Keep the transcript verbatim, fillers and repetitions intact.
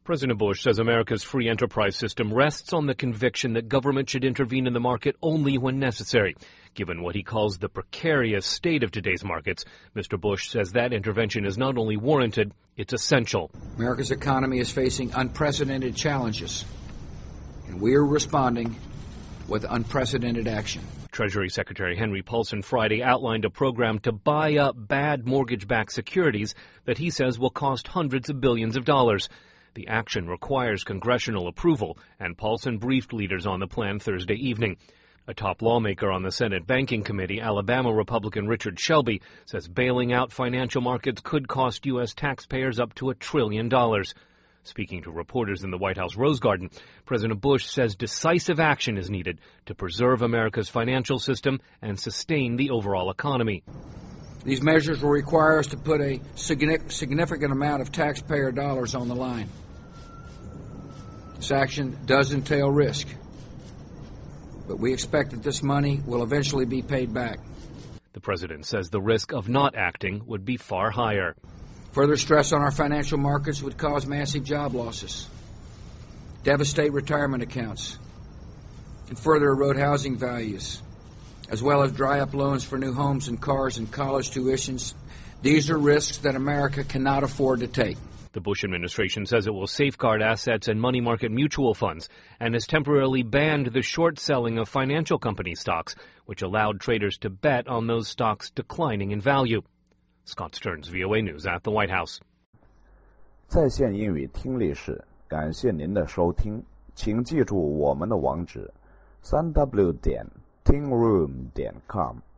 President Bush says America's free enterprise system rests on the conviction that government should intervene in the market only when necessary. Given what he calls the precarious state of today's markets, Mister Bush says that intervention is not only warranted, it's essential. America's economy is facing unprecedented challenges, and we are responding with unprecedented action. Treasury Secretary Henry Paulson Friday outlined a program to buy up bad mortgage-backed securities that he says will cost hundreds of billions of dollars. The action requires congressional approval, and Paulson briefed leaders on the plan Thursday evening. A top lawmaker on the Senate Banking Committee, Alabama Republican Richard Shelby, says bailing out financial markets could cost U S taxpayers up to a trillion dollars. Speaking to reporters in the White House Rose Garden, President Bush says decisive action is needed to preserve America's financial system and sustain the overall economy. These measures will require us to put a significant amount of taxpayer dollars on the line. This action does entail risk, but we expect that this money will eventually be paid back. The president says the risk of not acting would be far higher. Further stress on our financial markets would cause massive job losses, devastate retirement accounts, and further erode housing values, as well as dry up loans for new homes and cars and college tuitions. These are risks that America cannot afford to take. The Bush administration says it will safeguard assets and money market mutual funds and has temporarily banned the short selling of financial company stocks, which allowed traders to bet on those stocks declining in value. Scott Stearns, V O A News at the White House. 在线英语听力室，感谢您的收听，请记住我们的网址：三 w 点 tingroom 点 com。